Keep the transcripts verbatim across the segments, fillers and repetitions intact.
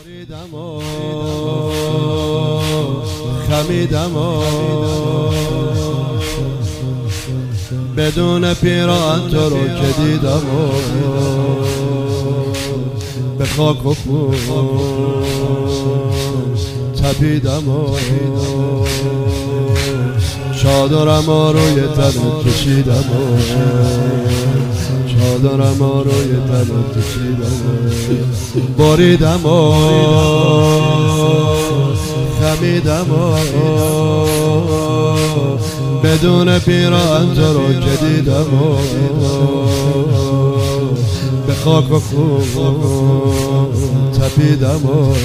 بریدم و خمیدم و بدون پیراهن تو رو که دیدم و به خاک و خون تپیدم و چادرم روی تنت کشیدم و چادرم روی تنت کشیدم و بریدم و خمیدم و بدون پیراهن تو رو که دیدم و به خاک و خون تپیدم و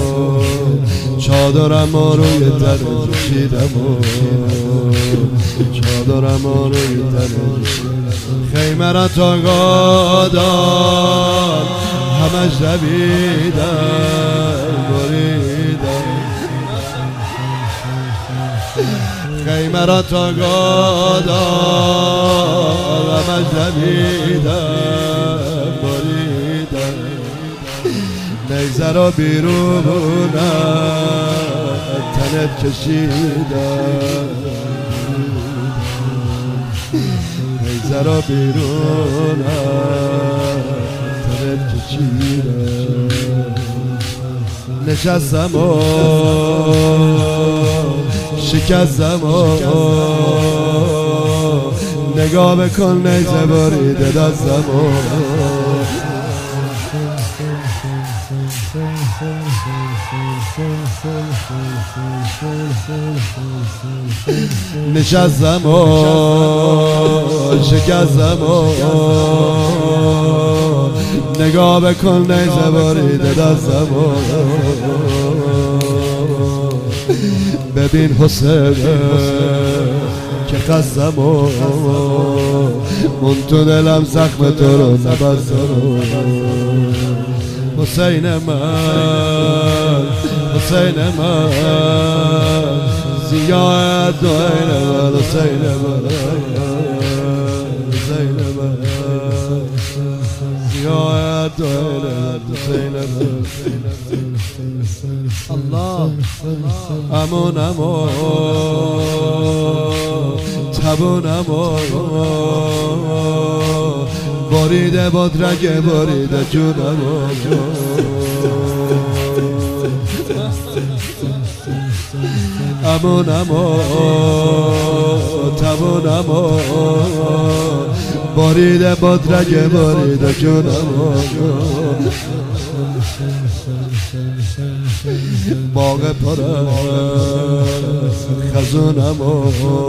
چادرم روی تنت کشیدم و چادرم روی تنت کشیدم. خیمه را تا گادان همش دویدم بریدم، خیمه را تا گادان همش دویدم بریدم، نیزه را بیرون تنت کشیدم، نیزه را بیرون تنت کشیدم. نشستم و شکستم و نگاه بکن نیزه بریده دستم و نشستم و شکستم و نگاه بکن نیزه بریده دستم و ببین حسین که خستم و من تو دلم زخم تو رو نبستم. حسین من حسین من زیاد دوین من حسین من حسین من زیاد دوین من حسین من الله امونم و تبونم و بریده بود رگ بریده جونم و امونم و تبونم و بریده بود رگ بریده جونم و باغ پر خزونم و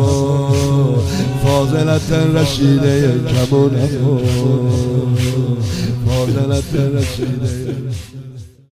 فاضلت رشیده کمونم و فاضلت رشیده